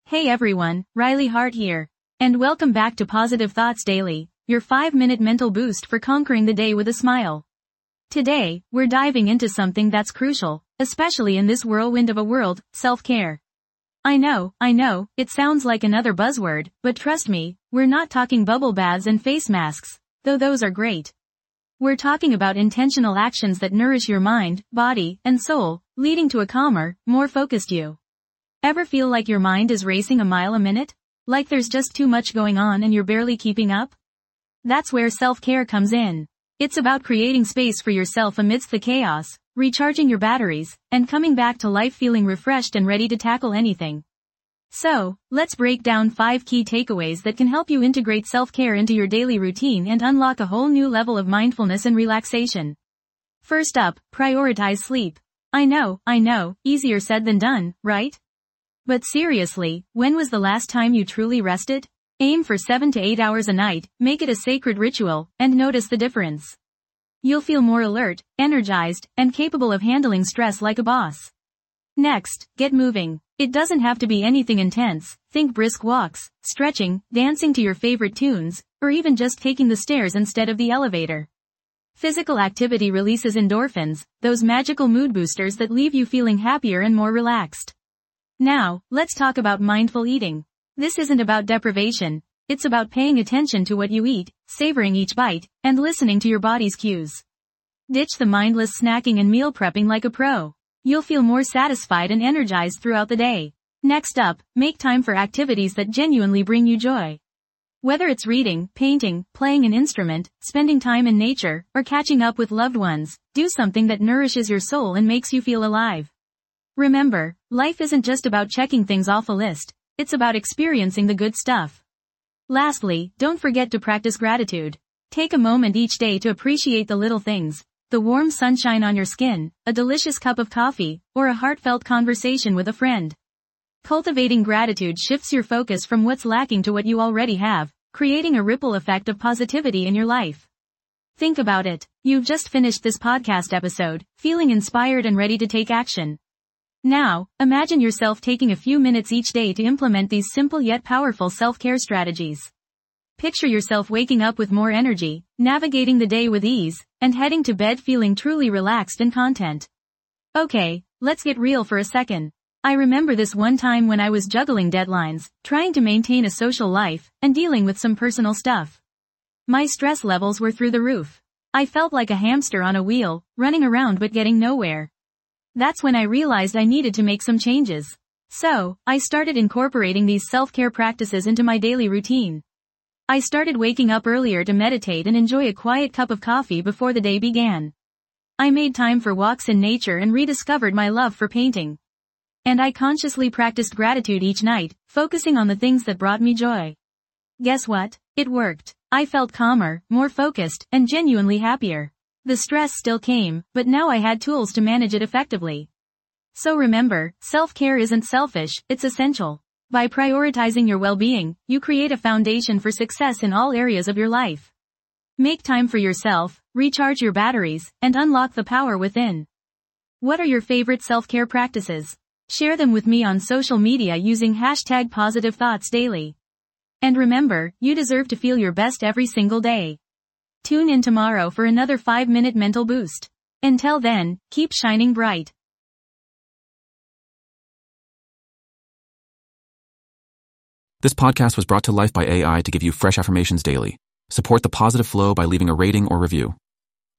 Hey everyone, Riley Hart here. And welcome back to Positive Thoughts Daily, your 5-minute mental boost for conquering the day with a smile. Today, we're diving into something that's crucial, especially in this whirlwind of a world, self-care. I know, it sounds like another buzzword, but trust me, we're not talking bubble baths and face masks, though those are great. We're talking about intentional actions that nourish your mind, body, and soul, leading to a calmer, more focused you. Ever feel like your mind is racing a mile a minute? Like there's just too much going on and you're barely keeping up? That's where self-care comes in. It's about creating space for yourself amidst the chaos, recharging your batteries, and coming back to life feeling refreshed and ready to tackle anything. So, let's break down 5 key takeaways that can help you integrate self-care into your daily routine and unlock a whole new level of mindfulness and relaxation. First up, prioritize sleep. I know, easier said than done, right? But seriously, when was the last time you truly rested? Aim for 7 to 8 hours a night, make it a sacred ritual, and notice the difference. You'll feel more alert, energized, and capable of handling stress like a boss. Next, get moving. It doesn't have to be anything intense. Think brisk walks, stretching, dancing to your favorite tunes, or even just taking the stairs instead of the elevator. Physical activity releases endorphins, those magical mood boosters that leave you feeling happier and more relaxed. Now, let's talk about mindful eating. This isn't about deprivation, it's about paying attention to what you eat, savoring each bite, and listening to your body's cues. Ditch the mindless snacking and meal prepping like a pro. You'll feel more satisfied and energized throughout the day. Next up, make time for activities that genuinely bring you joy. Whether it's reading, painting, playing an instrument, spending time in nature, or catching up with loved ones, do something that nourishes your soul and makes you feel alive. Remember, life isn't just about checking things off a list, it's about experiencing the good stuff. Lastly, don't forget to practice gratitude. Take a moment each day to appreciate the little things, the warm sunshine on your skin, a delicious cup of coffee, or a heartfelt conversation with a friend. Cultivating gratitude shifts your focus from what's lacking to what you already have, creating a ripple effect of positivity in your life. Think about it. You've just finished this podcast episode, feeling inspired and ready to take action. Now, imagine yourself taking a few minutes each day to implement these simple yet powerful self-care strategies. Picture yourself waking up with more energy, navigating the day with ease, and heading to bed feeling truly relaxed and content. Okay, let's get real for a second. I remember this one time when I was juggling deadlines, trying to maintain a social life, and dealing with some personal stuff. My stress levels were through the roof. I felt like a hamster on a wheel, running around but getting nowhere. That's when I realized I needed to make some changes. So, I started incorporating these self-care practices into my daily routine. I started waking up earlier to meditate and enjoy a quiet cup of coffee before the day began. I made time for walks in nature and rediscovered my love for painting. And I consciously practiced gratitude each night, focusing on the things that brought me joy. Guess what? It worked. I felt calmer, more focused, and genuinely happier. The stress still came, but now I had tools to manage it effectively. So remember, self-care isn't selfish, it's essential. By prioritizing your well-being, you create a foundation for success in all areas of your life. Make time for yourself, recharge your batteries, and unlock the power within. What are your favorite self-care practices? Share them with me on social media using #PositiveThoughtsDaily. And remember, you deserve to feel your best every single day. Tune in tomorrow for another 5-minute mental boost. Until then, keep shining bright. This podcast was brought to life by AI to give you fresh affirmations daily. Support the positive flow by leaving a rating or review.